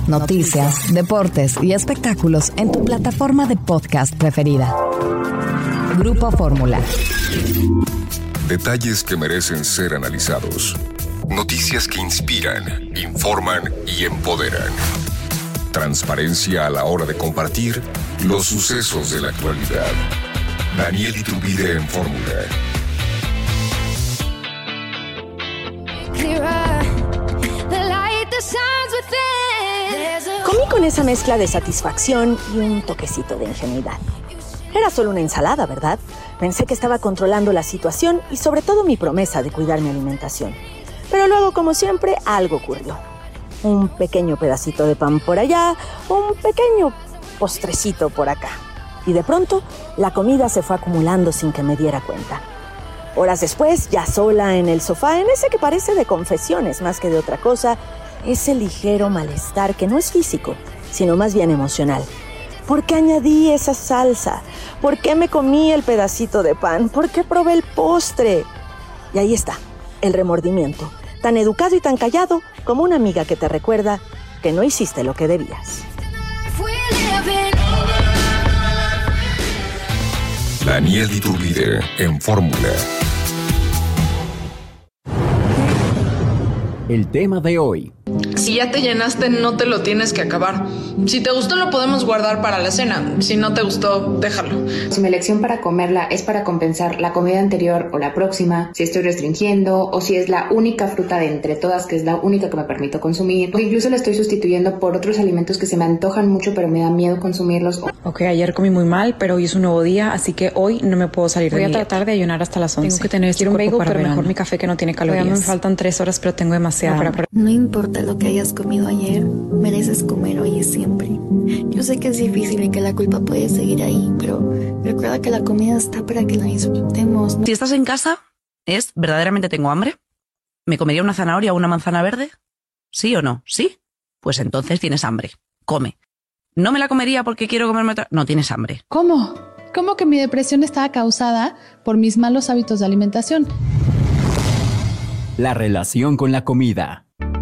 noticias, deportes y espectáculos en tu plataforma de podcast preferida. Grupo Fórmula. Detalles que merecen ser analizados. Noticias que inspiran, informan y empoderan. Transparencia a la hora de compartir los sucesos de la actualidad. Daniel Iturbide en Fórmula. Comí con esa mezcla de satisfacción y un toquecito de ingenuidad. Era solo una ensalada, ¿verdad? Pensé que estaba controlando la situación y sobre todo mi promesa de cuidar mi alimentación. Pero luego, como siempre, algo ocurrió. Un pequeño pedacito de pan por allá, un pequeño postrecito por acá. Y de pronto, la comida se fue acumulando sin que me diera cuenta. Horas después, ya sola en el sofá, en ese que parece de confesiones más que de otra cosa, ese ligero malestar que no es físico, sino más bien emocional. ¿Por qué añadí esa salsa? ¿Por qué me comí el pedacito de pan? ¿Por qué probé el postre? Y ahí está, el remordimiento, tan educado y tan callado como una amiga que te recuerda que no hiciste lo que debías. Daniel Iturbide en Fórmula. El tema de hoy. Si ya te llenaste, no te lo tienes que acabar. Si te gustó, lo podemos guardar para la cena. Si no te gustó, déjalo. Si mi elección para comerla es para compensar la comida anterior o la próxima, si estoy restringiendo o si es la única fruta de entre todas que es la única que me permito consumir, o incluso la estoy sustituyendo por otros alimentos que se me antojan mucho pero me da miedo consumirlos. Ok, ayer comí muy mal, pero hoy es un nuevo día, así que hoy no me puedo salir de mi dieta. Voy a tratar de ayunar hasta las 11. Tengo que tener un bagel, pero verano. Mejor mi café que no tiene calorías. Todavía me faltan 3 horas, pero tengo demasiado. No importa lo que hayas comido ayer, mereces comer hoy y siempre. Yo sé que es difícil y que la culpa puede seguir ahí, pero recuerda que la comida está para que la disfrutemos. Si estás en casa, ¿es verdaderamente tengo hambre? ¿Me comería una zanahoria o una manzana verde? ¿Sí o no? ¿Sí? Pues entonces tienes hambre. Come. ¿No me la comería porque quiero comerme otra? No, tienes hambre. ¿Cómo? ¿Cómo que mi depresión estaba causada por mis malos hábitos de alimentación? La relación con la comida.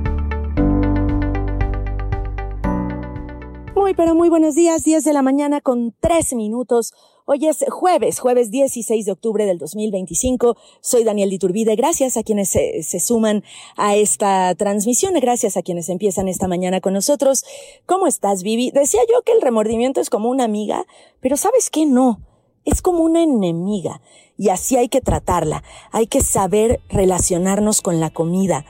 Muy buenos días, 10 de la mañana con 3 minutos. Hoy es jueves 16 de octubre del 2025. Soy Daniel Iturbide. Gracias a quienes se suman a esta transmisión. Gracias a quienes empiezan esta mañana con nosotros. ¿Cómo estás, Vivi? Decía yo que el remordimiento es como una amiga, pero ¿sabes qué? No. Es como una enemiga y así hay que tratarla. Hay que saber relacionarnos con la comida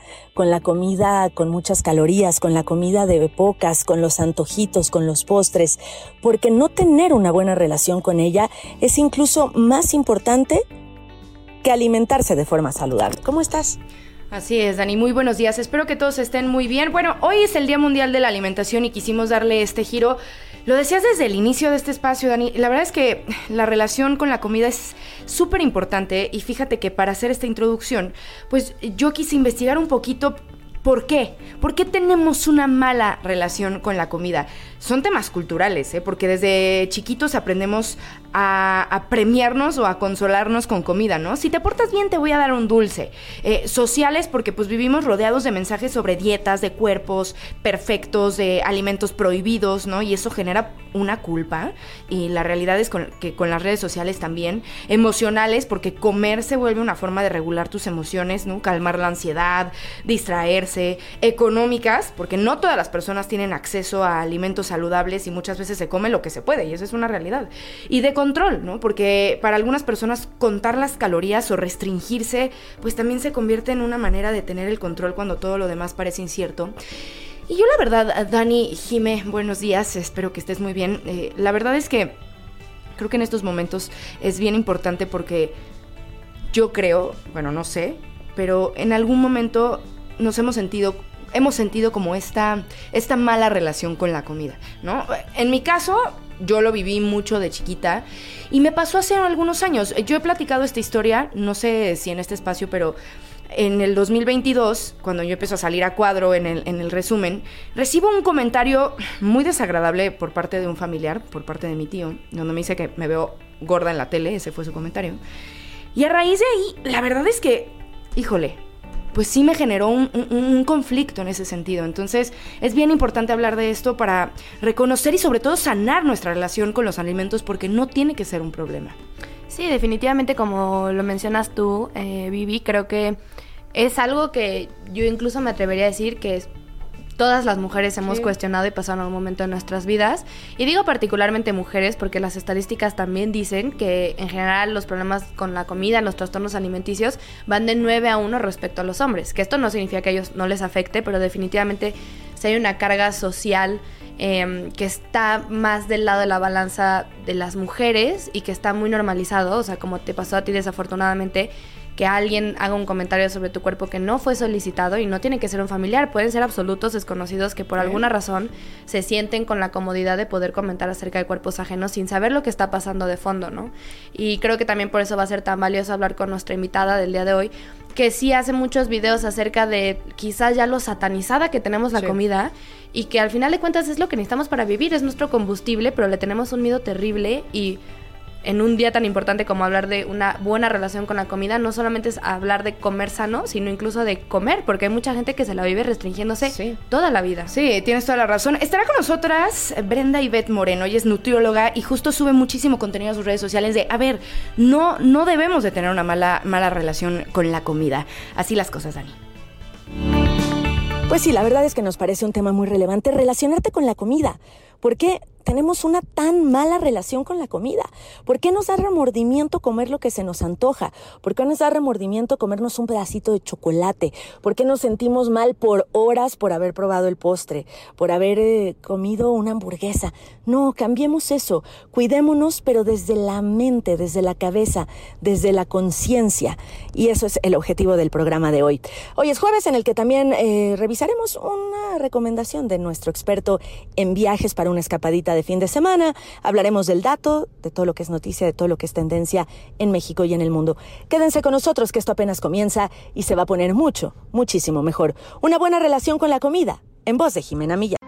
con muchas calorías, con la comida de pocas, con los antojitos, con los postres, porque no tener una buena relación con ella es incluso más importante que alimentarse de forma saludable. ¿Cómo estás? Así es, Dani, muy buenos días, espero que todos estén muy bien. Bueno, hoy es el Día Mundial de la Alimentación y quisimos darle este giro. Lo decías desde el inicio de este espacio, Dani, la verdad es que la relación con la comida es súper importante y fíjate que para hacer esta introducción, pues yo quise investigar un poquito. ¿Por qué? ¿Por qué tenemos una mala relación con la comida? Son temas culturales, porque desde chiquitos aprendemos a premiarnos o a consolarnos con comida, ¿no? Si te portas bien, te voy a dar un dulce. Sociales, porque pues vivimos rodeados de mensajes sobre dietas, de cuerpos perfectos, de alimentos prohibidos, ¿no? Y eso genera una culpa. Y la realidad es que con las redes sociales también. Emocionales, porque comer se vuelve una forma de regular tus emociones, ¿no? Calmar la ansiedad, distraerse. Económicas, porque no todas las personas tienen acceso a alimentos saludables y muchas veces se come lo que se puede y eso es una realidad. Y de control, ¿no? Porque para algunas personas contar las calorías o restringirse, pues también se convierte en una manera de tener el control cuando todo lo demás parece incierto. Y yo la verdad, Dani, Jime, buenos días, espero que estés muy bien. La verdad es que creo que en estos momentos es bien importante porque yo creo, bueno, no sé, pero en algún momento hemos sentido como esta mala relación con la comida, ¿no? En mi caso, yo lo viví mucho de chiquita y me pasó hace algunos años. Yo he platicado esta historia, no sé si en este espacio, pero en el 2022, cuando yo empiezo a salir a cuadro en el resumen, recibo un comentario muy desagradable por parte de un familiar, por parte de mi tío, donde me dice que me veo gorda en la tele, ese fue su comentario. Y a raíz de ahí, la verdad es que, híjole, pues sí me generó un conflicto en ese sentido. Entonces es bien importante hablar de esto para reconocer y sobre todo sanar nuestra relación con los alimentos, porque no tiene que ser un problema. Sí, definitivamente, como lo mencionas tú, Vivi, creo que es algo que yo incluso me atrevería a decir que todas las mujeres hemos cuestionado y pasado en algún momento de nuestras vidas. Y digo particularmente mujeres porque las estadísticas también dicen que en general los problemas con la comida, los trastornos alimenticios, van de 9-1 respecto a los hombres. Que esto no significa que a ellos no les afecte, pero definitivamente si hay una carga social que está más del lado de la balanza de las mujeres y que está muy normalizado, o sea, como te pasó a ti desafortunadamente, que alguien haga un comentario sobre tu cuerpo que no fue solicitado, y no tiene que ser un familiar, pueden ser absolutos desconocidos que por alguna razón se sienten con la comodidad de poder comentar acerca de cuerpos ajenos sin saber lo que está pasando de fondo, ¿no? Y creo que también por eso va a ser tan valioso hablar con nuestra invitada del día de hoy, que sí hace muchos videos acerca de quizás ya lo satanizada que tenemos la comida, y que al final de cuentas es lo que necesitamos para vivir, es nuestro combustible, pero le tenemos un miedo terrible. Y en un día tan importante como hablar de una buena relación con la comida, no solamente es hablar de comer sano, sino incluso de comer, porque hay mucha gente que se la vive restringiéndose toda la vida. Sí, tienes toda la razón. Estará con nosotras Brenda Ivette Moreno, ella es nutrióloga y justo sube muchísimo contenido a sus redes sociales de, a ver, no debemos de tener una mala relación con la comida. Así las cosas, Dani. Pues sí, la verdad es que nos parece un tema muy relevante relacionarte con la comida. ¿Por qué tenemos una tan mala relación con la comida? ¿Por qué nos da remordimiento comer lo que se nos antoja? ¿Por qué nos da remordimiento comernos un pedacito de chocolate? ¿Por qué nos sentimos mal por horas por haber probado el postre? ¿Por haber comido una hamburguesa? No, cambiemos eso. Cuidémonos, pero desde la mente, desde la cabeza, desde la conciencia. Y eso es el objetivo del programa de hoy. Hoy es jueves, en el que también revisaremos una recomendación de nuestro experto en viajes para una escapadita de fin de semana. Hablaremos del dato, de todo lo que es noticia, de todo lo que es tendencia en México y en el mundo. Quédense con nosotros, que esto apenas comienza y se va a poner muchísimo mejor. Una buena relación con la comida, en voz de Jimena Millán.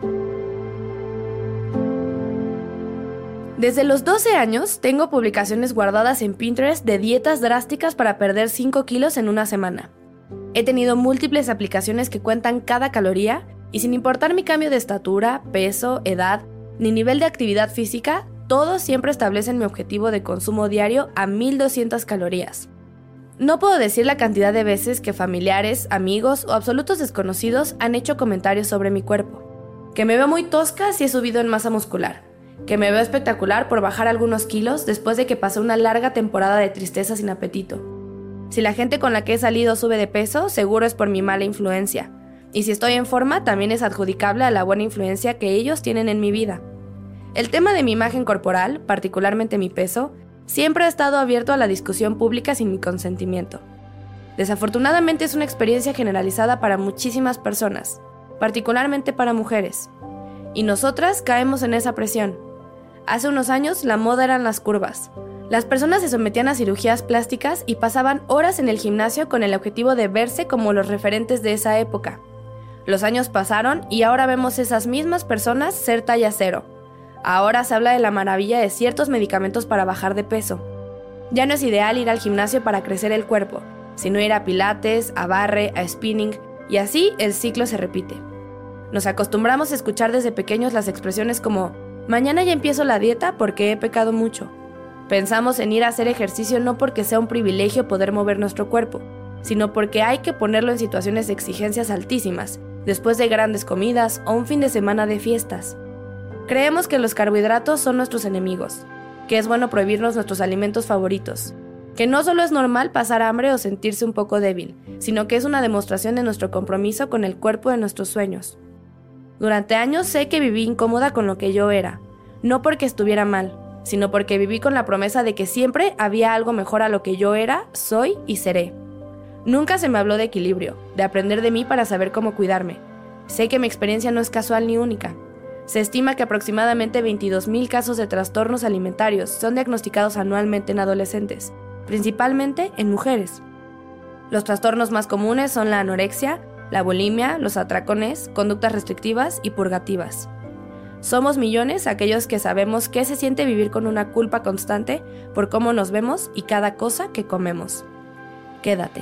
Desde los 12 años tengo publicaciones guardadas en Pinterest de dietas drásticas para perder 5 kilos en una semana. He tenido múltiples aplicaciones que cuentan cada caloría, y sin importar mi cambio de estatura, peso, edad, ni nivel de actividad física, todos siempre establecen mi objetivo de consumo diario a 1200 calorías. No puedo decir la cantidad de veces que familiares, amigos o absolutos desconocidos han hecho comentarios sobre mi cuerpo. Que me veo muy tosca si he subido en masa muscular. Que me veo espectacular por bajar algunos kilos después de que pasé una larga temporada de tristeza sin apetito. Si la gente con la que he salido sube de peso, seguro es por mi mala influencia. Y si estoy en forma, también es adjudicable a la buena influencia que ellos tienen en mi vida. El tema de mi imagen corporal, particularmente mi peso, siempre ha estado abierto a la discusión pública sin mi consentimiento. Desafortunadamente es una experiencia generalizada para muchísimas personas, particularmente para mujeres. Y nosotras caemos en esa presión. Hace unos años la moda eran las curvas. Las personas se sometían a cirugías plásticas y pasaban horas en el gimnasio con el objetivo de verse como los referentes de esa época. Los años pasaron y ahora vemos esas mismas personas ser talla 0. Ahora se habla de la maravilla de ciertos medicamentos para bajar de peso. Ya no es ideal ir al gimnasio para crecer el cuerpo, sino ir a pilates, a barre, a spinning, y así el ciclo se repite. Nos acostumbramos a escuchar desde pequeños las expresiones como «mañana ya empiezo la dieta porque he pecado mucho». Pensamos en ir a hacer ejercicio no porque sea un privilegio poder mover nuestro cuerpo, sino porque hay que ponerlo en situaciones de exigencias altísimas, después de grandes comidas o un fin de semana de fiestas. Creemos que los carbohidratos son nuestros enemigos, que es bueno prohibirnos nuestros alimentos favoritos, que no solo es normal pasar hambre o sentirse un poco débil, sino que es una demostración de nuestro compromiso con el cuerpo de nuestros sueños. Durante años sé que viví incómoda con lo que yo era, no porque estuviera mal, sino porque viví con la promesa de que siempre había algo mejor a lo que yo era, soy y seré. Nunca se me habló de equilibrio, de aprender de mí para saber cómo cuidarme. Sé que mi experiencia no es casual ni única. Se estima que aproximadamente 22,000 casos de trastornos alimentarios son diagnosticados anualmente en adolescentes, principalmente en mujeres. Los trastornos más comunes son la anorexia, la bulimia, los atracones, conductas restrictivas y purgativas. Somos millones aquellos que sabemos qué se siente vivir con una culpa constante por cómo nos vemos y cada cosa que comemos. Quédate.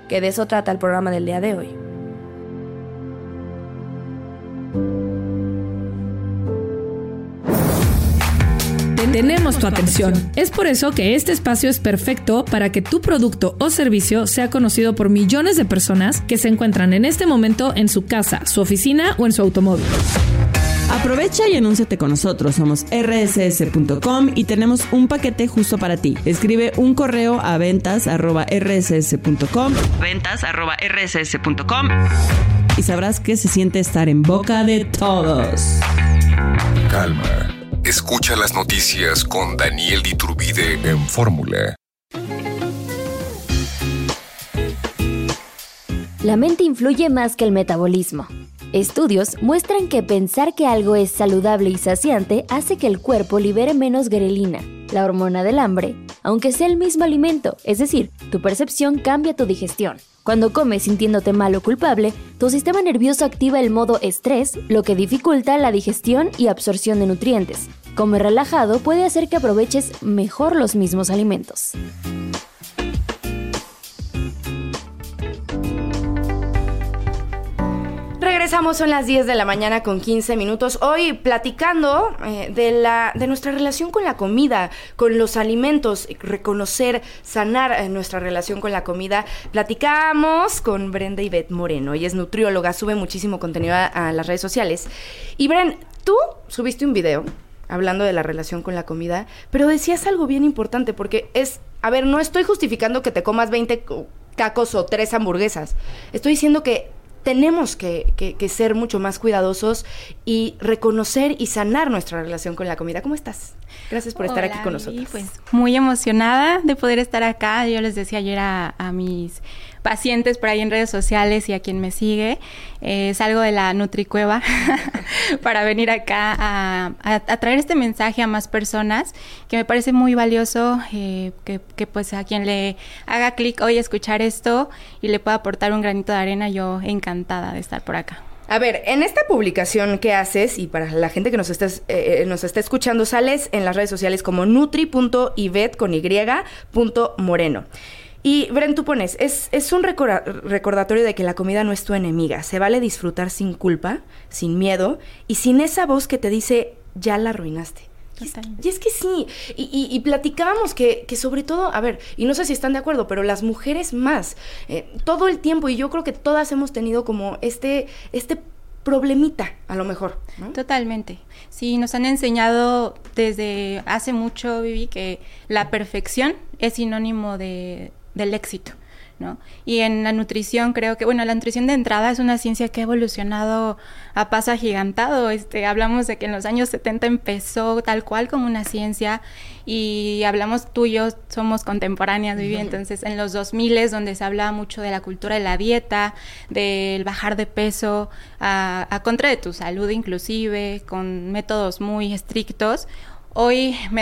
que de eso trata el programa del día de hoy. Tenemos tu atención. Es por eso que este espacio es perfecto para que tu producto o servicio sea conocido por millones de personas que se encuentran en este momento en su casa, su oficina o en su automóvil. Aprovecha y anúnciate con nosotros. Somos rss.com y tenemos un paquete justo para ti. Escribe un correo a ventas@rss.com y sabrás que se siente estar en boca de todos. Calma. Escucha las noticias con Daniel Iturbide en Fórmula. La mente influye más que el metabolismo. Estudios muestran que pensar que algo es saludable y saciante hace que el cuerpo libere menos grelina, la hormona del hambre, aunque sea el mismo alimento, es decir, tu percepción cambia tu digestión. Cuando comes sintiéndote mal o culpable, tu sistema nervioso activa el modo estrés, lo que dificulta la digestión y absorción de nutrientes. Comer relajado puede hacer que aproveches mejor los mismos alimentos. Regresamos, son las 10 de la mañana con 15 minutos. Hoy platicando de nuestra relación con la comida, con los alimentos, reconocer, sanar nuestra relación con la comida. Platicamos con Brenda Ivette Moreno. Ella es nutrióloga, sube muchísimo contenido a las redes sociales. Y Bren, tú subiste un video hablando de la relación con la comida, pero decías algo bien importante, porque no estoy justificando que te comas 20 tacos o 3 hamburguesas. Estoy diciendo que tenemos que ser mucho más cuidadosos y reconocer y sanar nuestra relación con la comida. ¿Cómo estás? Gracias por estar aquí con nosotros. Pues muy emocionada de poder estar acá. Yo les decía ayer a mis pacientes por ahí en redes sociales y a quien me sigue, salgo de la Nutricueva para venir acá a traer este mensaje a más personas, que me parece muy valioso, que pues a quien le haga clic hoy a escuchar esto y le pueda aportar un granito de arena, yo encantada de estar por acá. A ver, en esta publicación que haces, y para la gente que nos está escuchando, sales en las redes sociales como nutri.ivette.moreno. Y Bren, tú pones, es un recordatorio de que la comida no es tu enemiga. Se vale disfrutar sin culpa, sin miedo y sin esa voz que te dice, ya la arruinaste. Y es que sí, y platicábamos que sobre todo, a ver, y no sé si están de acuerdo, pero las mujeres más, todo el tiempo, y yo creo que todas hemos tenido como este problemita, a lo mejor, ¿no? Totalmente. Sí, nos han enseñado desde hace mucho, Vivi, que la perfección es sinónimo del éxito, ¿no? Y en la nutrición creo que, la nutrición de entrada es una ciencia que ha evolucionado a paso agigantado. Hablamos de que en los años 70 empezó tal cual como una ciencia, y hablamos, tú y yo somos contemporáneas, Vivi, entonces en los 2000 donde se hablaba mucho de la cultura de la dieta, del bajar de peso, a contra de tu salud inclusive, con métodos muy estrictos. Hoy me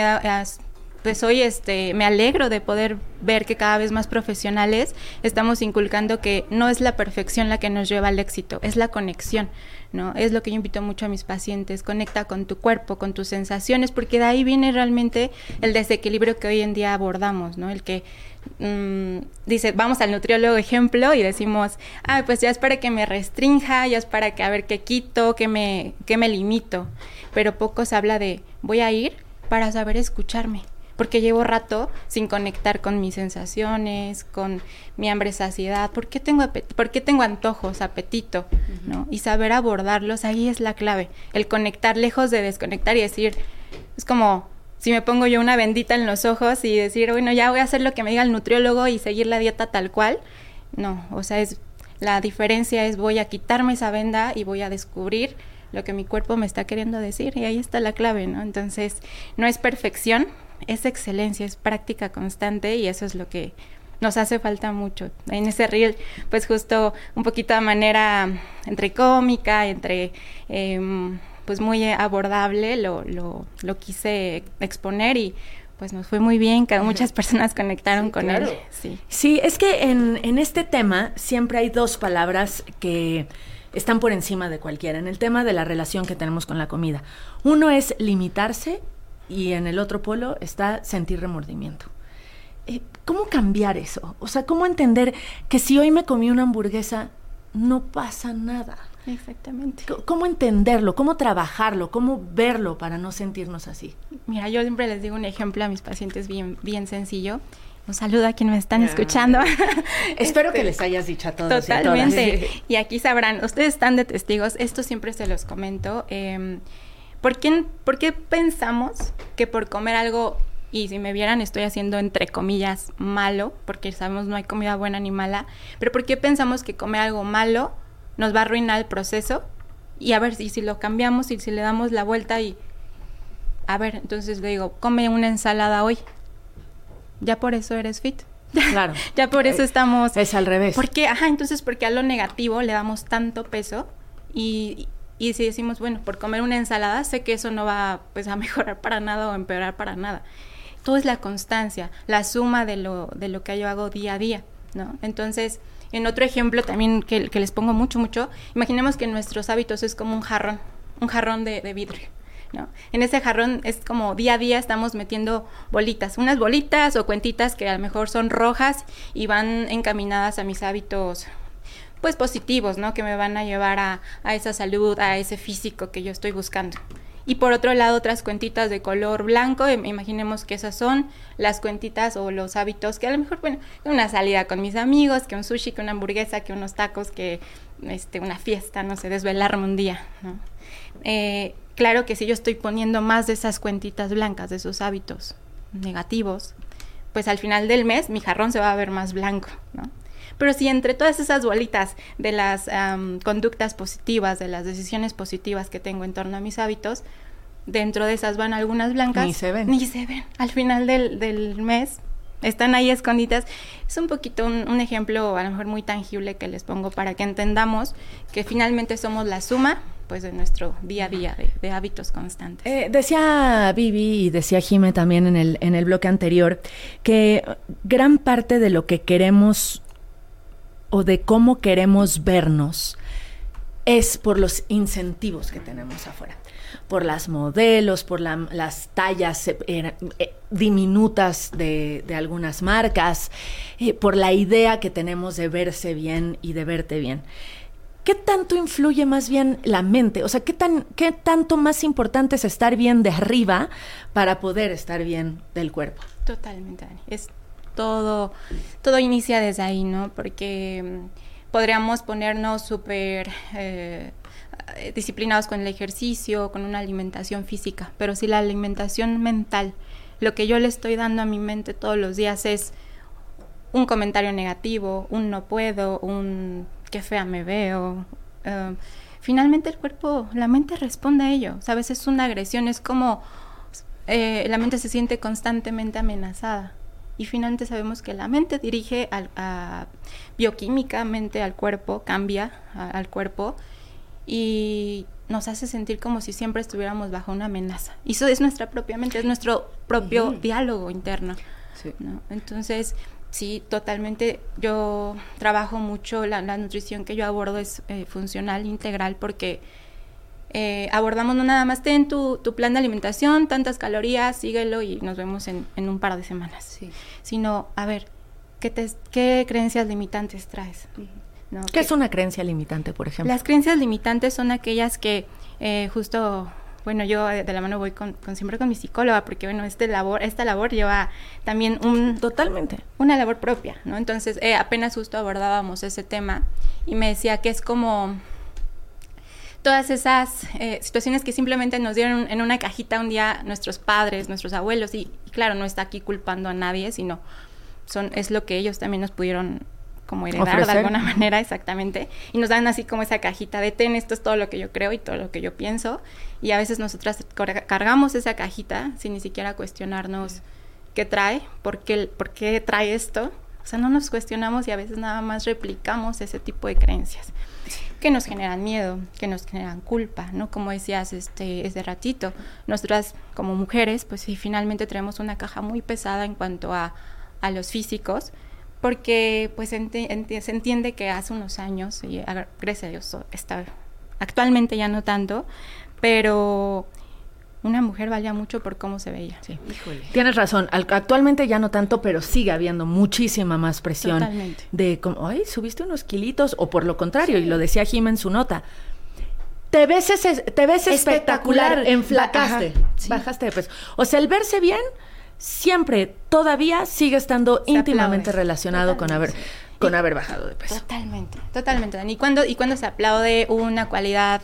alegro de poder ver que cada vez más profesionales estamos inculcando que no es la perfección la que nos lleva al éxito, es la conexión, ¿no? Es lo que yo invito mucho a mis pacientes: conecta con tu cuerpo, con tus sensaciones, porque de ahí viene realmente el desequilibrio que hoy en día abordamos, ¿no? El que dice, vamos al nutriólogo ejemplo y decimos, pues ya es para que me restrinja, ya es para que a ver qué quito, qué me limito, pero poco se habla de voy a ir para saber escucharme, porque llevo rato sin conectar con mis sensaciones, con mi hambre, saciedad, ¿por qué tengo antojos, apetito? ¿No? Y saber abordarlos, ahí es la clave, el conectar lejos de desconectar y decir, es como si me pongo yo una bendita en los ojos y decir, ya voy a hacer lo que me diga el nutriólogo y seguir la dieta tal cual. No, la diferencia es voy a quitarme esa venda y voy a descubrir lo que mi cuerpo me está queriendo decir, y ahí está la clave, ¿no? Entonces, no es perfección, es excelencia, es práctica constante, y eso es lo que nos hace falta mucho. En ese reel, pues justo un poquito de manera entre cómica, pues muy abordable, lo quise exponer y pues nos fue muy bien, que muchas personas conectaron con él. Sí, es que en este tema siempre hay dos palabras que están por encima de cualquiera, en el tema de la relación que tenemos con la comida. Uno es limitarse y en el otro polo está sentir remordimiento. ¿cómo cambiar eso? O sea, ¿cómo entender que si hoy me comí una hamburguesa, no pasa nada? Exactamente. ¿Cómo entenderlo? ¿Cómo trabajarlo? ¿Cómo verlo para no sentirnos así? Mira, yo siempre les digo un ejemplo a mis pacientes bien sencillo. Un saludo a quienes me están escuchando. Espero que les hayas dicho a todos. Totalmente. Y aquí sabrán, ustedes están de testigos, esto siempre se los comento. ¿Por qué pensamos que por comer algo, y si me vieran estoy haciendo entre comillas malo, porque sabemos no hay comida buena ni mala, pero por qué pensamos que comer algo malo nos va a arruinar el proceso? Y a ver, si lo cambiamos y si le damos la vuelta y... A ver, entonces le digo, come una ensalada hoy. Ya por eso eres fit. Claro. Ya por eso estamos... Es al revés. Entonces porque a lo negativo le damos tanto peso y si decimos, bueno, por comer una ensalada, sé que eso no va pues a mejorar para nada o empeorar para nada. Todo es la constancia, la suma de lo que yo hago día a día, ¿no? Entonces, en otro ejemplo también que les pongo mucho, imaginemos que nuestros hábitos es como un jarrón de vidrio, ¿no? En ese jarrón es como día a día estamos metiendo bolitas, unas bolitas o cuentitas que a lo mejor son rojas y van encaminadas a mis hábitos pues positivos, ¿no? Que me van a llevar a esa salud, a ese físico que yo estoy buscando. Y por otro lado, otras cuentitas de color blanco, imaginemos que esas son las cuentitas o los hábitos que a lo mejor, bueno, una salida con mis amigos, que un sushi, que una hamburguesa, que unos tacos, que una fiesta, no sé, desvelarme un día, ¿no? Claro que si yo estoy poniendo más de esas cuentitas blancas, de esos hábitos negativos, pues al final del mes mi jarrón se va a ver más blanco, ¿no? Pero si entre todas esas bolitas de las conductas positivas, de las decisiones positivas que tengo en torno a mis hábitos, dentro de esas van algunas blancas. Ni se ven. Al final del mes están ahí escondidas. Es un poquito un ejemplo a lo mejor muy tangible que les pongo para que entendamos que finalmente somos la suma pues de nuestro día a día de hábitos constantes. Decía Vivi y decía Jime también en el bloque anterior que gran parte de lo que queremos o de cómo queremos vernos es por los incentivos que tenemos afuera, por las modelos, por las tallas diminutas de algunas marcas, por la idea que tenemos de verse bien y de verte bien. ¿Qué tanto influye más bien la mente? O sea, ¿qué tanto más importante es estar bien de arriba para poder estar bien del cuerpo? Totalmente, Dani. Es todo inicia desde ahí, ¿no? Porque podríamos ponernos súper disciplinados con el ejercicio, con una alimentación física, pero si la alimentación mental, lo que yo le estoy dando a mi mente todos los días es un comentario negativo, un no puedo, un qué fea me veo, finalmente el cuerpo, la mente responde a ello, ¿sabes? Es una agresión, es como la mente se siente constantemente amenazada. Y finalmente sabemos que la mente dirige bioquímicamente al cuerpo, cambia al cuerpo y nos hace sentir como si siempre estuviéramos bajo una amenaza. Y eso es nuestra propia mente, es nuestro propio diálogo interno, sí, ¿no? Entonces, sí, totalmente. Yo trabajo mucho, la nutrición que yo abordo es funcional, integral, porque abordamos no nada más ten tu plan de alimentación, tantas calorías, síguelo y nos vemos en un par de semanas, sí, sino a ver qué creencias limitantes traes, ¿no? ¿Qué es una creencia limitante, por ejemplo? Las creencias limitantes son aquellas que justo, bueno, yo de la mano voy siempre con mi psicóloga, porque bueno, esta labor lleva también totalmente una labor propia, ¿no? Entonces apenas justo abordábamos ese tema y me decía que es como todas esas situaciones que simplemente nos dieron en una cajita un día nuestros padres, nuestros abuelos, y claro, no está aquí culpando a nadie, sino es lo que ellos también nos pudieron como heredar ofrecer de alguna manera, exactamente, y nos dan así como esa cajita de ten, esto es todo lo que yo creo y todo lo que yo pienso, y a veces nosotras cargamos esa cajita sin ni siquiera cuestionarnos qué trae, por qué trae esto, o sea, no nos cuestionamos y a veces nada más replicamos ese tipo de creencias que nos generan miedo, que nos generan culpa, ¿no? Como decías ese ratito, nosotras como mujeres, pues sí, finalmente traemos una caja muy pesada en cuanto a los físicos, porque pues se entiende que hace unos años, y gracias a Dios actualmente ya no tanto, pero una mujer valía mucho por cómo se veía. Sí. Híjole. Tienes razón, actualmente ya no tanto, pero sigue habiendo muchísima más presión. Totalmente. De como, ay, subiste unos kilitos, o por lo contrario, y lo decía Jim en su nota, te ves espectacular, enflacaste, bajaste de peso. O sea, el verse bien siempre, todavía sigue estando íntimamente relacionado con haber bajado de peso. Totalmente, Dani. Y cuando se aplaude una cualidad,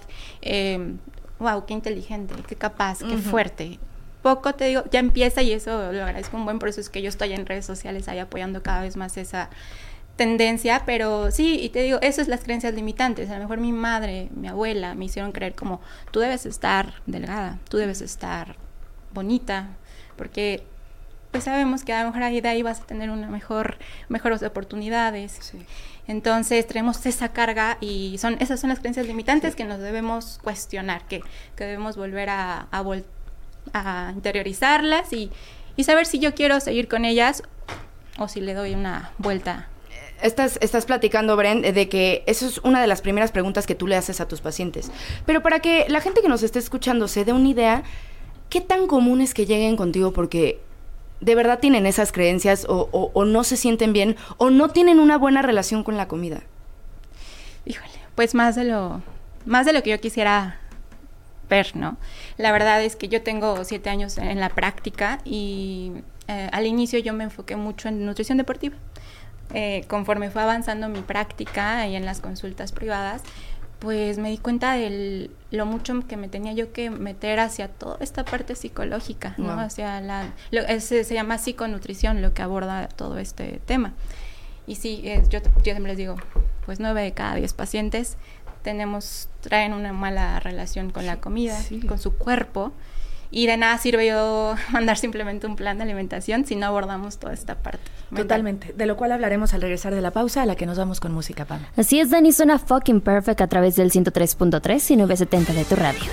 wow, qué inteligente, qué capaz, qué fuerte. Poco te digo, ya empieza, y eso lo agradezco un buen, por eso es que yo estoy en redes sociales ahí apoyando cada vez más esa tendencia, pero sí, y te digo, eso es las creencias limitantes. A lo mejor mi madre, mi abuela me hicieron creer como, tú debes estar delgada, tú debes estar bonita, porque pues sabemos que a lo mejor ahí de ahí vas a tener mejores oportunidades. Sí. Entonces tenemos esa carga, y esas son las creencias limitantes que nos debemos cuestionar, que debemos volver a interiorizarlas y saber si yo quiero seguir con ellas o si le doy una vuelta. Estás platicando, Bren, de que eso es una de las primeras preguntas que tú le haces a tus pacientes. Pero para que la gente que nos esté escuchando se dé una idea, ¿qué tan común es que lleguen contigo porque de verdad tienen esas creencias o no se sienten bien o no tienen una buena relación con la comida? Híjole, pues más de lo que yo quisiera ver, ¿no? La verdad es que yo tengo 7 años en la práctica y al inicio yo me enfoqué mucho en nutrición deportiva. Conforme fue avanzando mi práctica y en las consultas privadas, pues me di cuenta de lo mucho que me tenía yo que meter hacia toda esta parte psicológica, ¿no? Hacia se llama psiconutrición, lo que aborda todo este tema. Y sí, yo siempre les digo, pues 9 de cada 10 pacientes traen una mala relación con la comida, con su cuerpo, y de nada sirve yo mandar simplemente un plan de alimentación si no abordamos toda esta parte mental. Totalmente, de lo cual hablaremos al regresar de la pausa, a la que nos vamos con música, Pam. Así es, Dani, suena fucking perfect a través del 103.3 y 970 de tu radio.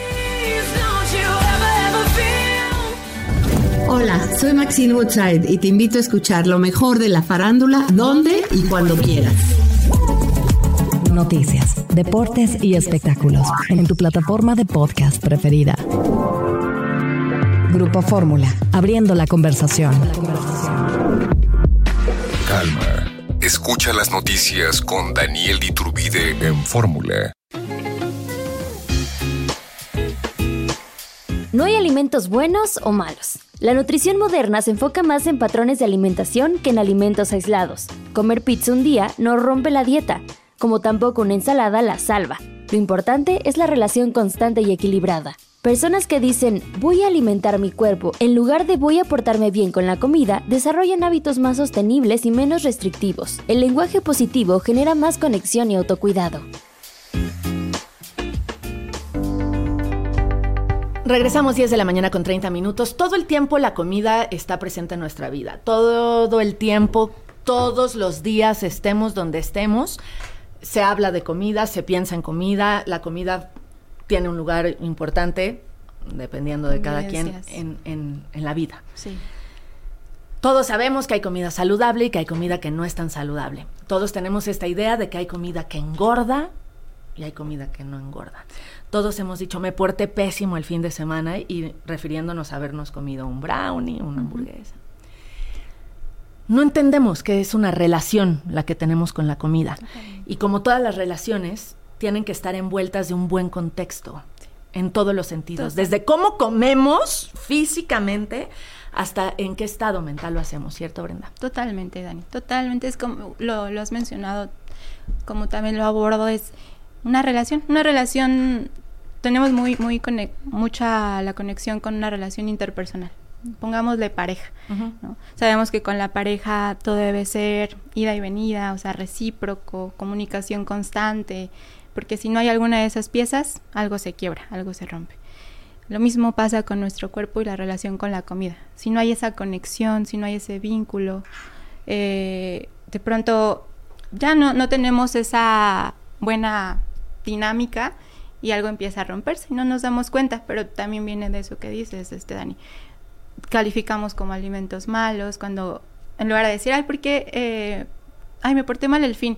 Hola, soy Maxine Woodside y te invito a escuchar lo mejor de la farándula, donde y cuando quieras. Noticias, deportes y espectáculos en tu plataforma de podcast preferida. Grupo Fórmula, abriendo la conversación. Calma. Escucha las noticias con Daniel Iturbide en Fórmula. No hay alimentos buenos o malos. La nutrición moderna se enfoca más en patrones de alimentación que en alimentos aislados. Comer pizza un día no rompe la dieta, como tampoco una ensalada la salva. Lo importante es la relación constante y equilibrada. Personas que dicen, voy a alimentar mi cuerpo, en lugar de voy a portarme bien con la comida, desarrollan hábitos más sostenibles y menos restrictivos. El lenguaje positivo genera más conexión y autocuidado. Regresamos 10 de la mañana con 30 minutos. Todo el tiempo la comida está presente en nuestra vida. Todo el tiempo, todos los días, estemos donde estemos, se habla de comida, se piensa en comida. La comida tiene un lugar importante, dependiendo de cada quien, en la vida. Sí. Todos sabemos que hay comida saludable y que hay comida que no es tan saludable. Todos tenemos esta idea de que hay comida que engorda y hay comida que no engorda. Todos hemos dicho, me porté pésimo el fin de semana, y refiriéndonos a habernos comido un brownie, una hamburguesa. No entendemos que es una relación la que tenemos con la comida. Y como todas las relaciones, tienen que estar envueltas de un buen contexto, en todos los sentidos. Desde cómo comemos físicamente hasta en qué estado mental lo hacemos, ¿cierto, Brenda? Totalmente, Dani, totalmente. Es como lo has mencionado, como también lo abordo, es una relación, tenemos mucha la conexión con una relación interpersonal. Pongámosle pareja, ¿no? Sabemos que con la pareja todo debe ser ida y venida, o sea, recíproco, comunicación constante, porque si no hay alguna de esas piezas, algo se quiebra, algo se rompe. Lo mismo pasa con nuestro cuerpo y la relación con la comida. Si no hay esa conexión, si no hay ese vínculo, de pronto ya no tenemos esa buena dinámica y algo empieza a romperse y no nos damos cuenta, pero también viene de eso que dices, Dani. Calificamos como alimentos malos cuando en lugar de decir, ¿por qué? Me porté mal el fin.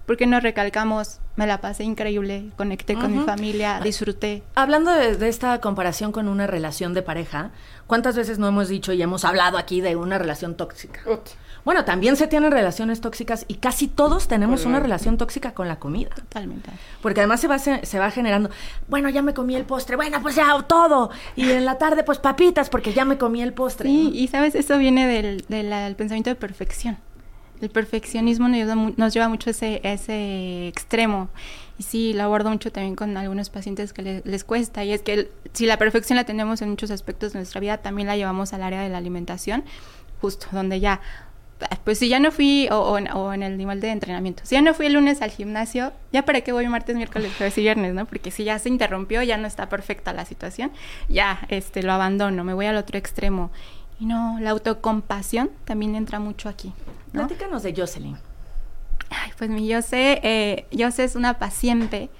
¿Por qué no recalcamos, me la pasé increíble, conecté con mi familia, disfruté? Hablando de esta comparación con una relación de pareja, ¿cuántas veces no hemos dicho y hemos hablado aquí de una relación tóxica? Bueno, también se tienen relaciones tóxicas y casi todos tenemos una relación tóxica con la comida. Totalmente. Porque además se va generando, bueno, ya me comí el postre, bueno, pues ya todo. Y en la tarde, pues papitas, porque ya me comí el postre. Sí, ¿no? y sabes, eso viene del pensamiento de perfección. El perfeccionismo nos lleva mucho a ese extremo. Y sí, lo abordo mucho también con algunos pacientes que les cuesta. Y es que si la perfección la tenemos en muchos aspectos de nuestra vida, también la llevamos al área de la alimentación, justo donde ya, pues si ya no fui, o en el nivel de entrenamiento, si ya no fui el lunes al gimnasio, ¿ya para qué voy martes, miércoles, jueves y viernes, no? Porque si ya se interrumpió, ya no está perfecta la situación, ya lo abandono, me voy al otro extremo. Y no, la autocompasión también entra mucho aquí, ¿no? Platícanos de Jocelyn. Ay, pues mi Jose es una paciente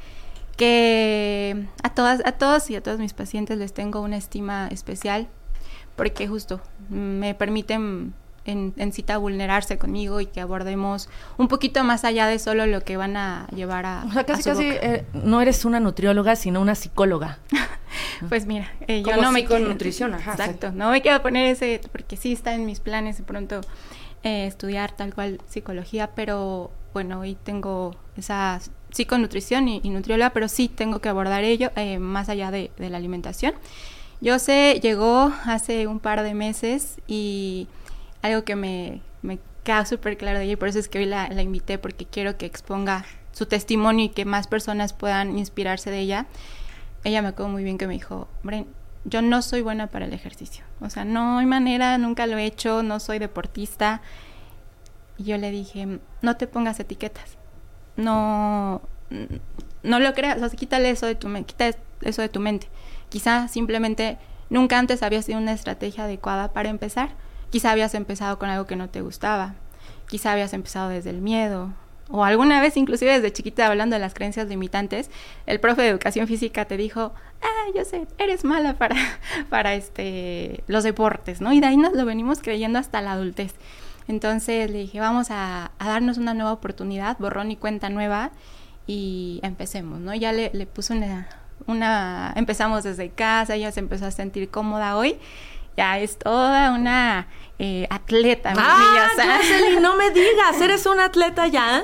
que a todos y a todos mis pacientes les tengo una estima especial, porque justo me permiten en cita vulnerarse conmigo y que abordemos un poquito más allá de solo lo que van a llevar a o sea, casi no eres una nutrióloga, sino una psicóloga. Pues mira, yo no me quiero nutrición, ajá. Exacto, no me quiero poner porque sí está en mis planes de pronto estudiar tal cual psicología, pero bueno, hoy tengo esa psiconutrición y nutrióloga, pero sí tengo que abordar ello más allá de la alimentación. Jose llegó hace un par de meses y algo que me queda súper claro de ella, y por eso es que hoy la invité, porque quiero que exponga su testimonio y que más personas puedan inspirarse de ella. Ella me acuerdo muy bien que me dijo, Bren, yo no soy buena para el ejercicio, o sea, no hay manera, nunca lo he hecho, no soy deportista. Y yo le dije, no te pongas etiquetas, no lo creas, o sea, quita eso de tu mente. Quizá simplemente nunca antes había sido una estrategia adecuada para empezar. Quizá habías empezado con algo que no te gustaba, quizá habías empezado desde el miedo, o alguna vez inclusive desde chiquita, hablando de las creencias limitantes, el profe de educación física te dijo, yo sé, eres mala para los deportes, ¿no? Y de ahí nos lo venimos creyendo hasta la adultez. Entonces le dije, vamos a darnos una nueva oportunidad, borrón y cuenta nueva, y empecemos, ¿no? Ya le puse empezamos desde casa, ella se empezó a sentir cómoda hoy. Ya es toda una atleta. Jocelyn, no me digas, ¿eres una atleta ya?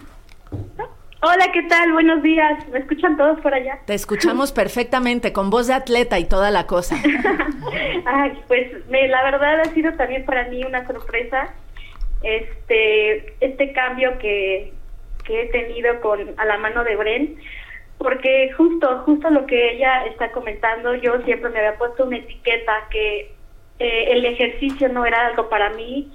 Hola, ¿qué tal? Buenos días. ¿Me escuchan todos por allá? Te escuchamos perfectamente, con voz de atleta y toda la cosa. Ay, pues la verdad ha sido también para mí una sorpresa este cambio que he tenido a la mano de Bren, porque justo lo que ella está comentando, yo siempre me había puesto una etiqueta que el ejercicio no era algo para mí.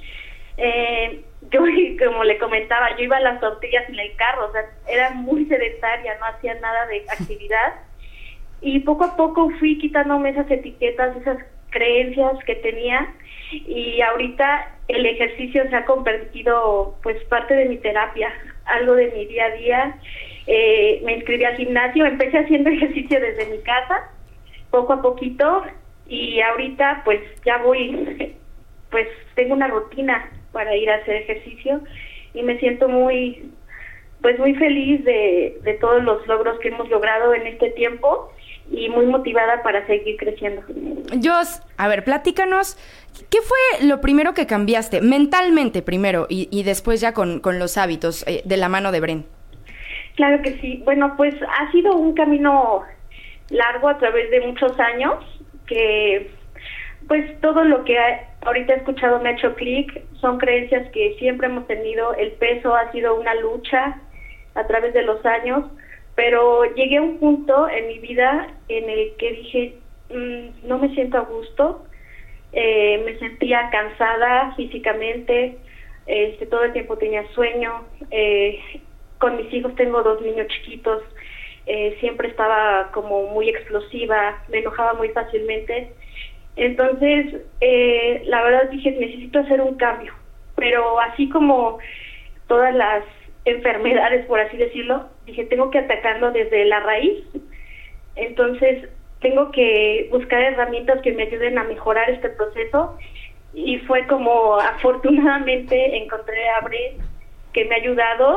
Yo, como le comentaba, yo iba a las tortillas en el carro, o sea, era muy sedentaria, no hacía nada de actividad, y poco a poco fui quitándome esas etiquetas, esas creencias que tenía, y ahorita el ejercicio se ha convertido pues parte de mi terapia, algo de mi día a día. Me inscribí al gimnasio, empecé haciendo ejercicio desde mi casa, poco a poquito, y ahorita pues ya voy, pues tengo una rutina para ir a hacer ejercicio y me siento muy feliz de todos los logros que hemos logrado en este tiempo y muy motivada para seguir creciendo. Jos, a ver, platícanos, ¿qué fue lo primero que cambiaste mentalmente primero y después ya con los hábitos de la mano de Bren? Claro que sí. Bueno, pues ha sido un camino largo a través de muchos años, que pues todo lo que ahorita he escuchado me ha hecho clic. Son creencias que siempre hemos tenido. El peso ha sido una lucha a través de los años, pero llegué a un punto en mi vida en el que dije, no me siento a gusto, me sentía cansada físicamente, todo el tiempo tenía sueño, con mis hijos, tengo 2 niños chiquitos, siempre estaba como muy explosiva, me enojaba muy fácilmente. Entonces, la verdad dije, necesito hacer un cambio, pero así como todas las enfermedades, por así decirlo, dije, tengo que atacarlo desde la raíz. Entonces, tengo que buscar herramientas que me ayuden a mejorar este proceso, y fue como afortunadamente encontré a Bren, que me ha ayudado.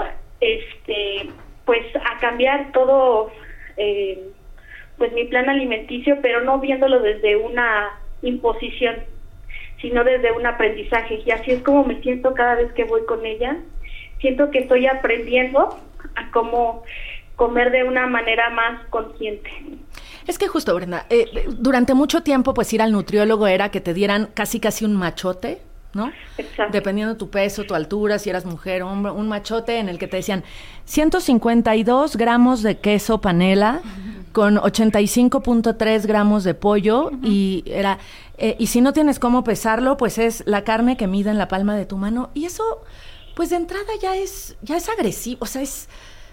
pues a cambiar todo, pues mi plan alimenticio, pero no viéndolo desde una imposición, sino desde un aprendizaje. Y así es como me siento cada vez que voy con ella. Siento que estoy aprendiendo a cómo comer de una manera más consciente. Es que justo, Brenda, durante mucho tiempo, pues ir al nutriólogo era que te dieran casi un machote, ¿no? Exacto. Dependiendo de tu peso, tu altura, si eras mujer o hombre, un machote en el que te decían 152 gramos de queso panela con 85.3 gramos de pollo y era... y si no tienes cómo pesarlo, pues es la carne que mide en la palma de tu mano. Y eso, pues de entrada ya es agresivo, o sea, es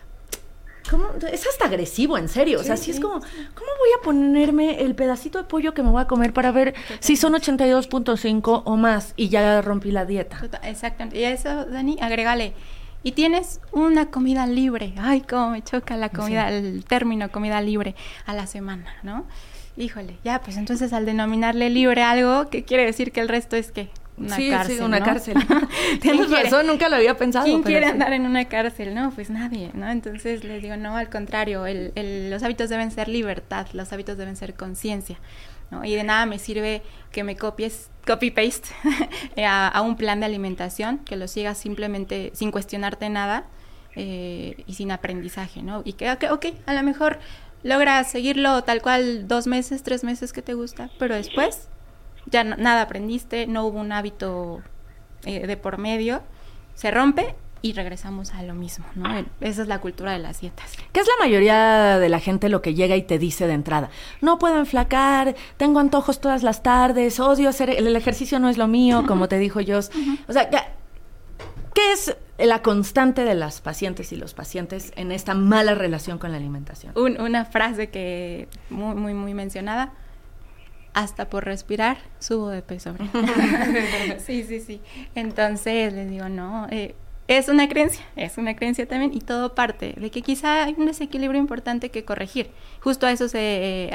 hasta agresivo, en serio. O sea, sí es como, ¿cómo voy a ponerme el pedacito de pollo que me voy a comer para ver si son 82.5 o más? Y ya rompí la dieta. Exactamente. Y a eso, Dani, agrégale. Y tienes una comida libre. Ay, cómo me choca la comida, el término comida libre a la semana, ¿no? Híjole, ya, pues entonces al denominarle libre algo, ¿qué quiere decir que el resto es qué? Una cárcel, sí, una ¿no? cárcel. Tienes razón, nunca lo había pensado. ¿Quién quiere andar en una cárcel? No, pues nadie, ¿no? Entonces les digo, no, al contrario, los hábitos deben ser libertad, los hábitos deben ser conciencia, ¿no? Y de nada me sirve que me copies, copy-paste a un plan de alimentación, que lo sigas simplemente sin cuestionarte nada y sin aprendizaje, ¿no? Y que, ok, a lo mejor logras seguirlo tal cual 2 meses, 3 meses que te gusta, pero después ya nada aprendiste, no hubo un hábito de por medio, se rompe y regresamos a lo mismo, ¿no? Esa es la cultura de las dietas. ¿Qué es la mayoría de la gente lo que llega y te dice de entrada? No puedo enflacar, tengo antojos todas las tardes, odio hacer, el ejercicio no es lo mío, como te dijo Jos. O sea, ¿qué es la constante de las pacientes y los pacientes en esta mala relación con la alimentación? Una frase que muy, muy mencionada: hasta por respirar subo de peso. Sí. Entonces les digo, no, es una creencia también, y todo parte de que quizá hay un desequilibrio importante que corregir. Justo a eso se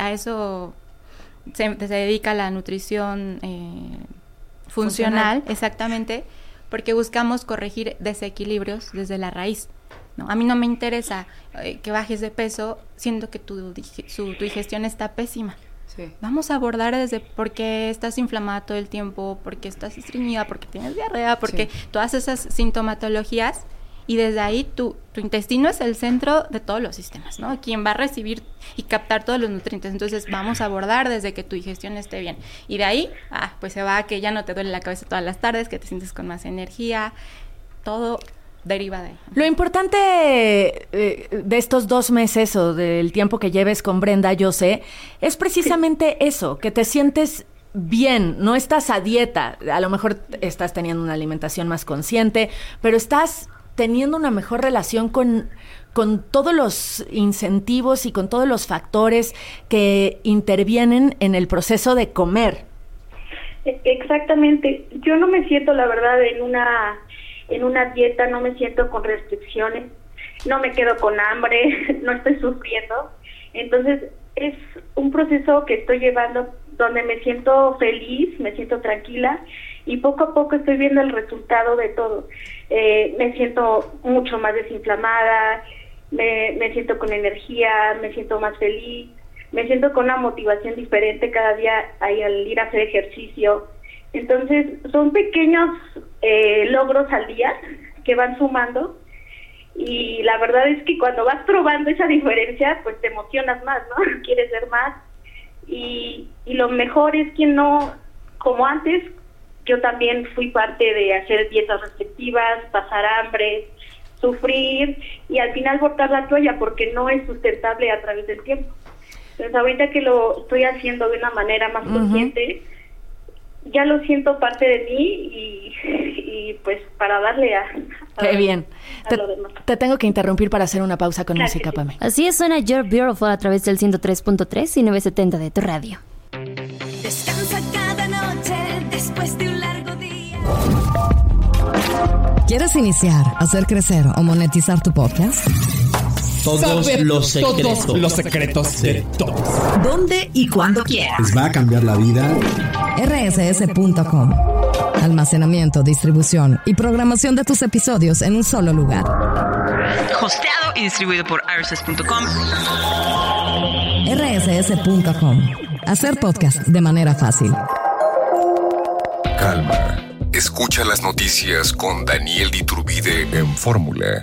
dedica la nutrición funcional, exactamente, porque buscamos corregir desequilibrios desde la raíz, ¿no? A mí no me interesa que bajes de peso siendo que tu digestión está pésima. Sí. Vamos a abordar desde por qué estás inflamada todo el tiempo, por qué estás estreñida, por qué tienes diarrea, porque todas esas sintomatologías, y desde ahí tu intestino es el centro de todos los sistemas, ¿no? Quien va a recibir y captar todos los nutrientes. Entonces vamos a abordar desde que tu digestión esté bien, y de ahí pues se va a que ya no te duele la cabeza todas las tardes, que te sientes con más energía, todo deriva de ahí. Lo importante de estos 2 meses o del tiempo que lleves con Brenda, yo sé, es precisamente eso, que te sientes bien, no estás a dieta, a lo mejor estás teniendo una alimentación más consciente, pero estás teniendo una mejor relación con todos los incentivos y con todos los factores que intervienen en el proceso de comer. Exactamente. Yo no me siento, la verdad, en una dieta, no me siento con restricciones, no me quedo con hambre, no estoy sufriendo. Entonces es un proceso que estoy llevando donde me siento feliz, me siento tranquila, y poco a poco estoy viendo el resultado de todo. Me siento mucho más desinflamada, me siento con energía, me siento más feliz, me siento con una motivación diferente cada día al ir a hacer ejercicio. Entonces son pequeños logros al día que van sumando, y la verdad es que cuando vas probando esa diferencia, pues te emocionas más, ¿no? Quieres ver más, y lo mejor es que no, como antes, yo también fui parte de hacer dietas restrictivas, pasar hambre, sufrir y al final botar la toalla porque no es sustentable a través del tiempo. Entonces ahorita que lo estoy haciendo de una manera más consciente, ya lo siento parte de mí, y pues para darle Qué bien. Lo demás. Te tengo que interrumpir para hacer una pausa con música, Pame. Así es, suena You're Beautiful a través del 103.3 y 970 de tu radio. Descansa cada noche después de un largo día. ¿Quieres iniciar, hacer crecer o monetizar tu podcast? Todos los secretos de todos. ¿Dónde y cuándo quieras? Les va a cambiar la vida. rss.com. Almacenamiento, distribución y programación de tus episodios en un solo lugar. Hosteado y distribuido por rss.com. rss.com. Hacer podcast de manera fácil. Calma. Escucha las noticias con Daniel Iturbide en Fórmula.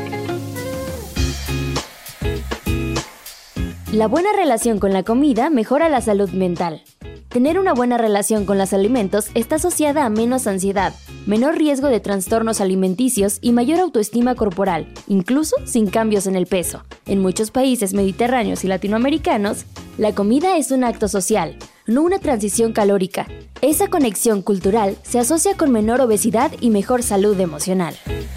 La buena relación con la comida mejora la salud mental. Tener una buena relación con los alimentos está asociada a menos ansiedad, menor riesgo de trastornos alimenticios y mayor autoestima corporal, incluso sin cambios en el peso. En muchos países mediterráneos y latinoamericanos, la comida es un acto social, no una transición calórica. Esa conexión cultural se asocia con menor obesidad y mejor salud emocional.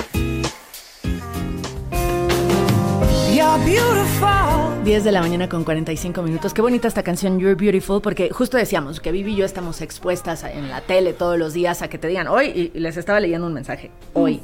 10 de la mañana con 45 minutos. Qué bonita esta canción You're Beautiful, porque justo decíamos que Vivi y yo estamos expuestas en la tele todos los días a que te digan hoy, y les estaba leyendo un mensaje, hoy.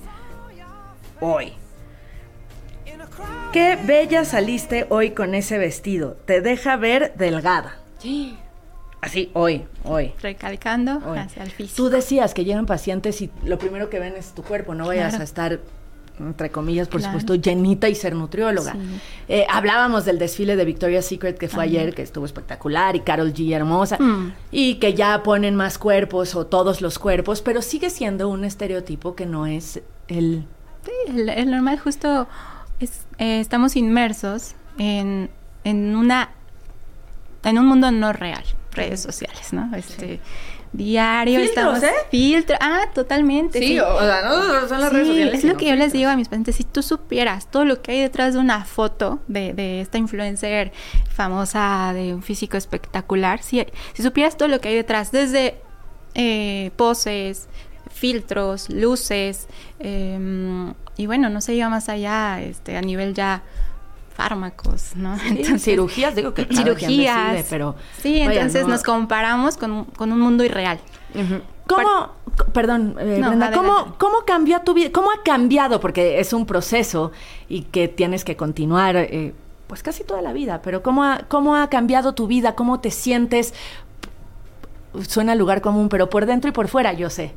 Qué bella saliste hoy con ese vestido, te deja ver delgada. Sí. Así, hoy. Recalcando hoy. Hacia el físico. Tú decías que llegan pacientes y lo primero que ven es tu cuerpo, no vayas a estar, entre comillas, por supuesto, llenita y ser nutrióloga. Sí. Hablábamos del desfile de Victoria's Secret que fue ayer, que estuvo espectacular, y Karol G hermosa, y que ya ponen más cuerpos o todos los cuerpos, pero sigue siendo un estereotipo que no es el... Sí, el normal. Justo es, estamos inmersos en un mundo no real, redes sociales, ¿no? Diario filtros, estamos totalmente. Sí, o sea, no son las redes sociales. Es lo que yo les digo a mis pacientes. Si tú supieras todo lo que hay detrás de una foto de esta influencer famosa, de un físico espectacular, si supieras todo lo que hay detrás, desde poses, filtros, luces, y bueno, no se iba más allá, a nivel ya fármacos, ¿no? Sí, entonces, cirugías, digo que cirugías, decide, pero sí, entonces nos comparamos con un mundo irreal. ¿Cómo, perdón, Brenda, ¿cómo cambió tu vida? ¿Cómo ha cambiado? Porque es un proceso y que tienes que continuar, pues casi toda la vida, pero ¿cómo ha cambiado tu vida? ¿Cómo te sientes? Suena lugar común, pero por dentro y por fuera, yo sé.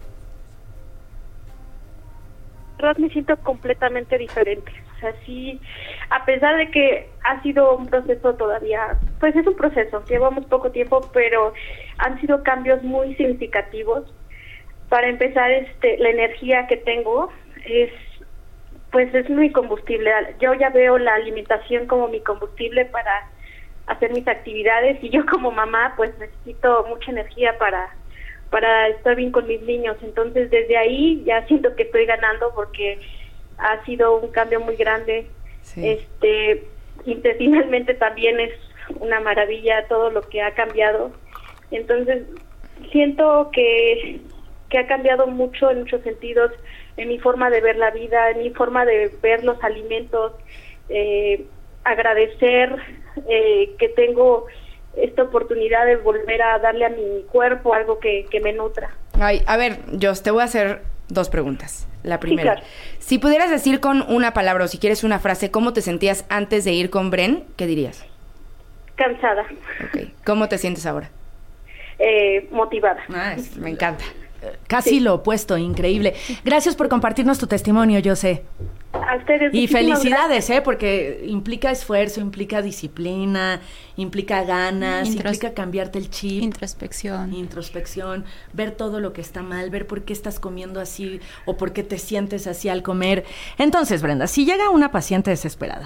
Me siento completamente diferente. O sea, sí, a pesar de que ha sido un proceso todavía, pues es un proceso, llevamos poco tiempo, pero han sido cambios muy significativos. Para empezar, la energía que tengo es mi combustible. Yo ya veo la alimentación como mi combustible para hacer mis actividades, y yo como mamá pues necesito mucha energía para estar bien con mis niños. Entonces desde ahí ya siento que estoy ganando, porque ha sido un cambio muy grande. Sí. Intestinalmente también es una maravilla todo lo que ha cambiado. Entonces siento que ha cambiado mucho en muchos sentidos, en mi forma de ver la vida, en mi forma de ver los alimentos, agradecer que tengo esta oportunidad de volver a darle a mi cuerpo algo que me nutra. Ay, a ver, Jos, te voy a hacer 2 preguntas. La primera, sí, claro. Si pudieras decir con una palabra o si quieres una frase, ¿cómo te sentías antes de ir con Bren? ¿Qué dirías? Cansada. Ok. ¿Cómo te sientes ahora? Motivada. Me encanta. Casi lo opuesto, increíble. Gracias por compartirnos tu testimonio, yo sé. A ustedes. Y felicidades, porque implica esfuerzo, implica disciplina, implica ganas, implica cambiarte el chip. Introspección, ver todo lo que está mal, ver por qué estás comiendo así o por qué te sientes así al comer. Entonces, Brenda, si llega una paciente desesperada,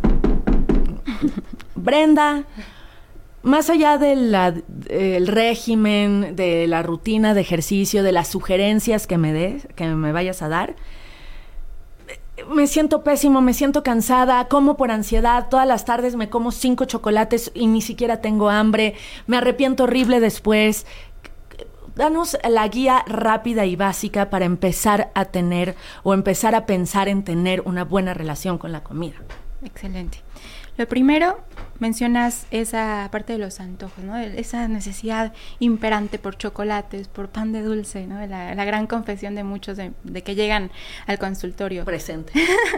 Brenda, más allá del régimen, de la rutina de ejercicio, de las sugerencias que me vayas a dar, me siento pésimo, me siento cansada, como por ansiedad, todas las tardes me como 5 chocolates y ni siquiera tengo hambre, me arrepiento horrible después. Danos la guía rápida y básica para empezar a tener o empezar a pensar en tener una buena relación con la comida. Excelente. Lo primero, mencionas esa parte de los antojos, ¿no? Esa necesidad imperante por chocolates, por pan de dulce, ¿no? La gran confesión de muchos de que llegan al consultorio. Presente.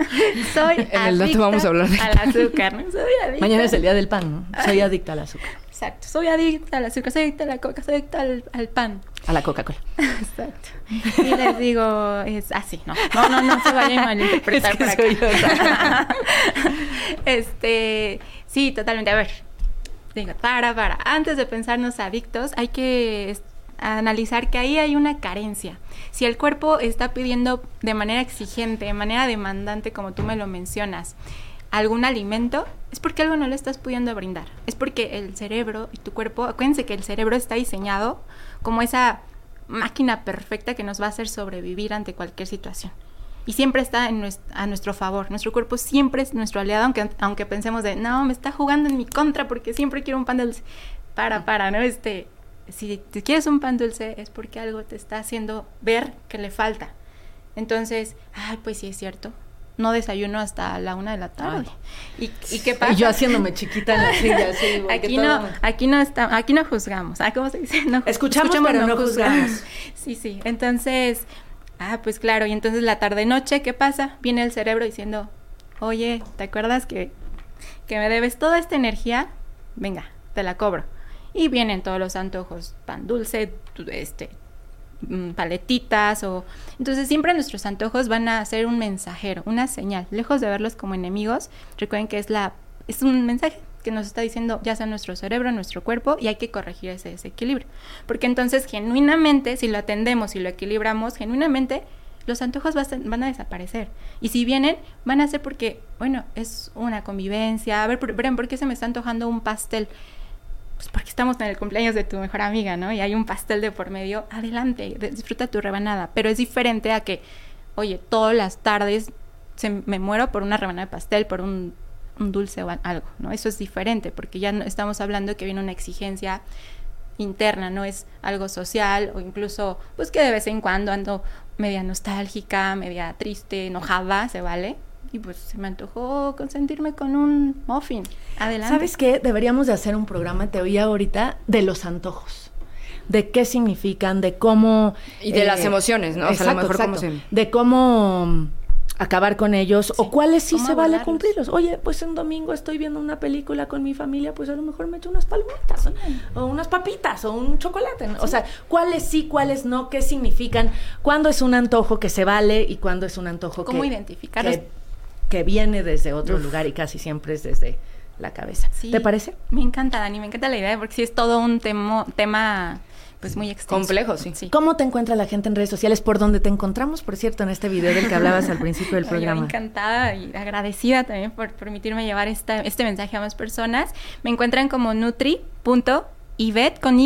Soy adicta vamos a hablar al azúcar, ¿no? Soy adicta. Mañana es el día del pan, ¿no? Soy adicta al azúcar. Exacto. Soy adicta al azúcar, soy adicta a la coca, soy adicta al pan. A la Coca-Cola. Exacto. Y les digo, es así, no se vayan a malinterpretar es que para acá. Sí, totalmente. A ver, digo, antes de pensarnos adictos, hay que analizar que ahí hay una carencia. Si el cuerpo está pidiendo de manera exigente, de manera demandante, como tú me lo mencionas, algún alimento, es porque algo no le estás pudiendo brindar. Es porque el cerebro y tu cuerpo, acuérdense que el cerebro está diseñado como esa máquina perfecta que nos va a hacer sobrevivir ante cualquier situación. Y siempre está a nuestro favor. Nuestro cuerpo siempre es nuestro aliado, aunque pensemos de, no, me está jugando en mi contra porque siempre quiero un pan dulce. Para, ¿no? Si te quieres un pan dulce es porque algo te está haciendo ver que le falta. Entonces, pues sí es cierto. No desayuno hasta la 1 de la tarde. ¿Y qué pasa? Y yo haciéndome chiquita en la silla. Sí, aquí no juzgamos. ¿Cómo se dice? Escuchamos pero no juzgamos. Sí. Entonces, pues claro. Y entonces la tarde-noche, ¿qué pasa? Viene el cerebro diciendo, oye, ¿te acuerdas que me debes toda esta energía? Venga, te la cobro. Y vienen todos los antojos, pan dulce, paletitas entonces siempre nuestros antojos van a ser un mensajero, una señal, lejos de verlos como enemigos. Recuerden que es un mensaje que nos está diciendo ya sea nuestro cerebro, nuestro cuerpo, y hay que corregir ese desequilibrio, porque entonces genuinamente, si lo atendemos y lo equilibramos, genuinamente los antojos van a desaparecer, y si vienen, van a ser porque, bueno, es una convivencia. A ver, ¿por qué se me está antojando un pastel? Pues porque estamos en el cumpleaños de tu mejor amiga, ¿no? Y hay un pastel de por medio, adelante, disfruta tu rebanada. Pero es diferente a que, oye, todas las tardes me muero por una rebanada de pastel, por un dulce o algo, ¿no? Eso es diferente, porque ya no estamos hablando que viene una exigencia interna, no es algo social, o incluso, pues que de vez en cuando ando media nostálgica, media triste, enojada, se vale. Y pues se me antojó consentirme con un muffin. Adelante. ¿Sabes qué? Deberíamos de hacer un programa, te oía ahorita, de los antojos. De qué significan, de cómo... Y de las emociones, ¿no? Exacto, o sea, a lo mejor de cómo acabar con ellos, o cuáles sí se vale abordarlos. cumplirlos. Oye, pues un domingo estoy viendo una película con mi familia, pues a lo mejor me echo unas palomitas, o unas papitas, o un chocolate, ¿no? Sí. O sea, cuáles sí, cuáles no, qué significan, cuándo es un antojo que se vale y cuándo es un antojo ¿Cómo identificarlos? Que viene desde otro lugar y casi siempre es desde la cabeza. Sí, ¿Te parece? Me encanta, Dani, me encanta la idea, porque sí es todo un tema pues muy extenso. Complejo, sí. ¿Cómo te encuentra la gente en redes sociales? ¿Por dónde te encontramos, por cierto, en este video del que hablabas al principio del programa? Yo encantada y agradecida también por permitirme llevar este mensaje a más personas. Me encuentran como nutri.yvette con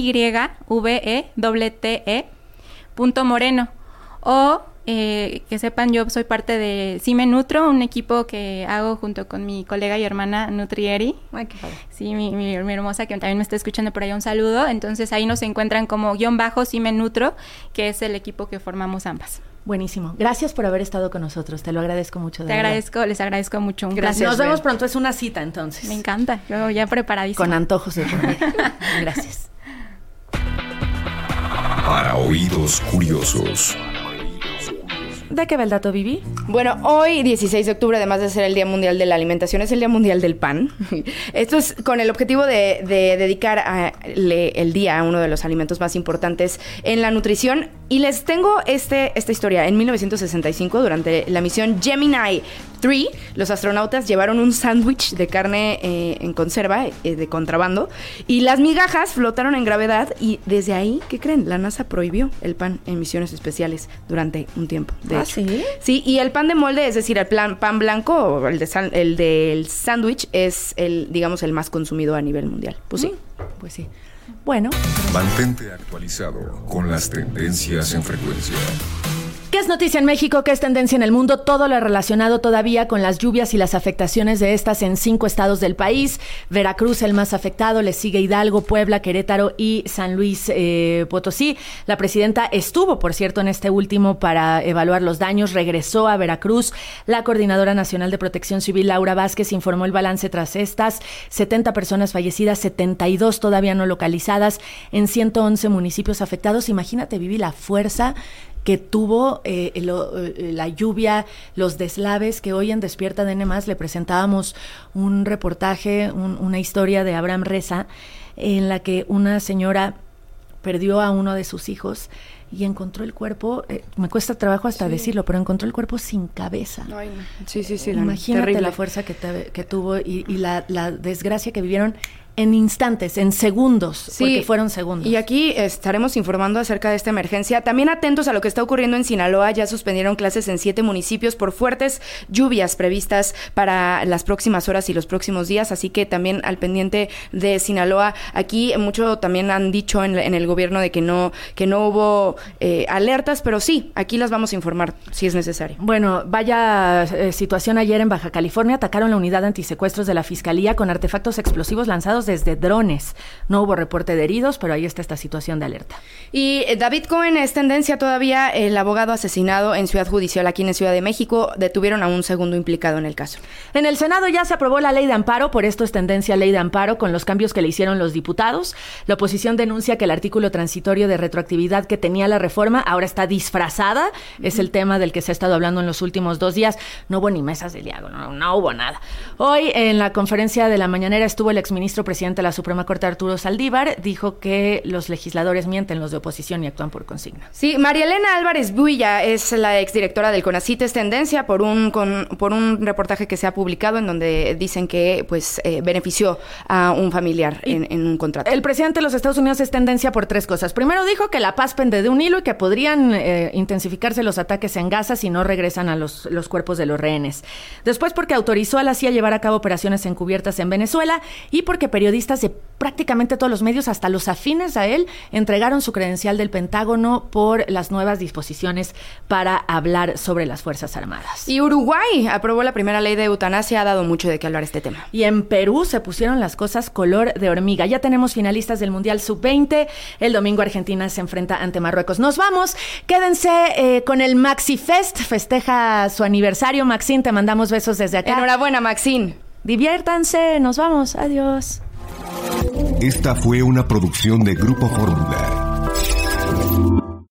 YVETTE.moreno, o que sepan, yo soy parte de Sí Me Nutro, un equipo que hago junto con mi colega y hermana Nutrieri. Ay, qué padre. Sí, mi hermosa, que también me está escuchando por ahí, un saludo. Entonces ahí nos encuentran como _ Sí Me Nutro, que es el equipo que formamos ambas. Buenísimo. Gracias por haber estado con nosotros. Te lo agradezco mucho. Les agradezco mucho. Gracias. Nos vemos pronto. Es una cita, entonces. Me encanta. Yo ya preparadísima. Con antojos de comer. Gracias. Para oídos curiosos. ¿De qué va el dato, Vivi? Bueno, hoy, 16 de octubre, además de ser el Día Mundial de la Alimentación, es el Día Mundial del Pan. Esto es con el objetivo de dedicar el día a uno de los alimentos más importantes en la nutrición. Y les tengo esta historia. En 1965, durante la misión Gemini 3, los astronautas llevaron un sándwich de carne en conserva, de contrabando, y las migajas flotaron en gravedad, y desde ahí, ¿qué creen? La NASA prohibió el pan en misiones especiales durante un tiempo. ¿Sí? Sí, y el pan de molde, es decir, el pan blanco, el del sándwich, es digamos, el más consumido a nivel mundial. Pues sí. Pues sí. Bueno. Mantente actualizado con las tendencias en frecuencia. ¿Qué es noticia en México? ¿Qué es tendencia en el mundo? Todo lo relacionado todavía con las lluvias y las afectaciones de estas en 5 estados del país. Veracruz, el más afectado, le sigue Hidalgo, Puebla, Querétaro y San Luis Potosí. La presidenta estuvo, por cierto, en este último para evaluar los daños. Regresó a Veracruz. La Coordinadora Nacional de Protección Civil, Laura Vázquez, informó el balance tras estas: 70 personas fallecidas, 72 todavía no localizadas en 111 municipios afectados. Imagínate, Vivi, la fuerza que tuvo la lluvia, los deslaves, que hoy en Despierta de N+, le presentábamos un reportaje, una historia de Abraham Reza, en la que una señora perdió a uno de sus hijos y encontró el cuerpo, me cuesta trabajo hasta decirlo, pero encontró el cuerpo sin cabeza. Ay, no. Sí. Imagínate terrible. la fuerza que tuvo y la desgracia que vivieron en instantes, en segundos, porque fueron segundos. Y aquí estaremos informando acerca de esta emergencia. También atentos a lo que está ocurriendo en Sinaloa. Ya suspendieron clases en 7 municipios por fuertes lluvias previstas para las próximas horas y los próximos días. Así que también al pendiente de Sinaloa. Aquí mucho también han dicho en el gobierno de que no hubo alertas, pero sí, aquí las vamos a informar si es necesario. Bueno, vaya situación ayer en Baja California. Atacaron la unidad antisecuestros de la Fiscalía con artefactos explosivos lanzados desde drones. No hubo reporte de heridos, pero ahí está esta situación de alerta. Y David Cohen es tendencia todavía. El abogado asesinado en Ciudad Judicial aquí en Ciudad de México. Detuvieron a un segundo implicado en el caso. En el Senado ya se aprobó la ley de amparo, por esto es tendencia ley de amparo con los cambios que le hicieron los diputados. La oposición denuncia que el artículo transitorio de retroactividad que tenía la reforma ahora está disfrazada. Es el tema del que se ha estado hablando en los últimos 2 días. No hubo ni mesas de diálogo, no hubo nada. Hoy en la conferencia de la mañanera estuvo el exministro presidente de la Suprema Corte, Arturo Saldívar, dijo que los legisladores mienten, los de oposición, y actúan por consigna. Sí, María Elena Álvarez Builla es la exdirectora del CONACYT. Es tendencia por un reportaje que se ha publicado en donde dicen que benefició a un familiar en un contrato. El presidente de los Estados Unidos es tendencia por 3 cosas. Primero dijo que la paz pende de un hilo y que podrían intensificarse los ataques en Gaza si no regresan a los cuerpos de los rehenes. Después porque autorizó a la CIA llevar a cabo operaciones encubiertas en Venezuela y porque periodistas de prácticamente todos los medios, hasta los afines a él, entregaron su credencial del Pentágono por las nuevas disposiciones para hablar sobre las Fuerzas Armadas. Y Uruguay aprobó la primera ley de eutanasia. Ha dado mucho de qué hablar este tema. Y en Perú se pusieron las cosas color de hormiga. Ya tenemos finalistas del Mundial Sub-20. El domingo Argentina se enfrenta ante Marruecos. Nos vamos. Quédense con el Maxi Fest. Festeja su aniversario. Maxine, te mandamos besos desde acá. Enhorabuena, Maxine. Diviértanse. Nos vamos. Adiós. Esta fue una producción de Grupo Fórmula.